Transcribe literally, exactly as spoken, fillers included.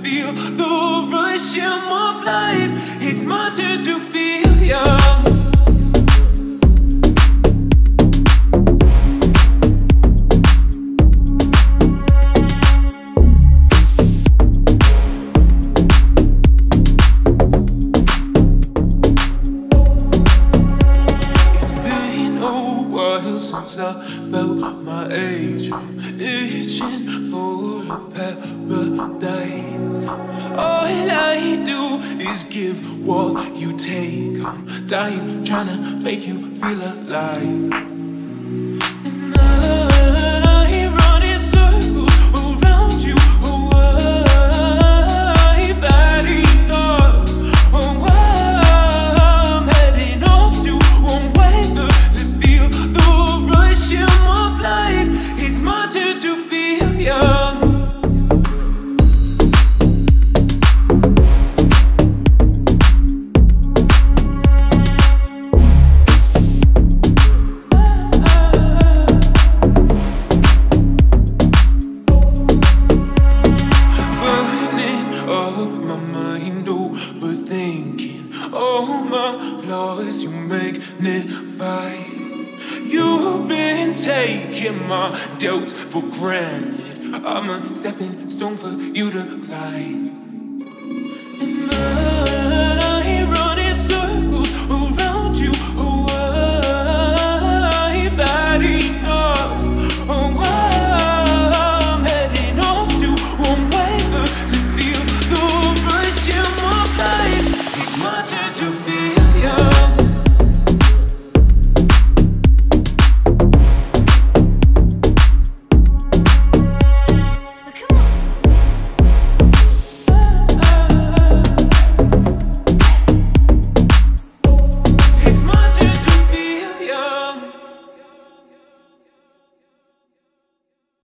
feel the rush in my blood. It's my turn to feel young. Since I felt my age, itching for a paradise. All I do is give what you take. I'm dying, trying to make you feel alive. And I run in circles around you. Oh, I've had enough. Oh, I'm heading off to one weather to feel the rush in my blood. It's my turn to feel young. Burning up my mind, overthinking all my flaws. You magnify. You've been taking my doubts for granted. I'm a stepping stone for you to climb.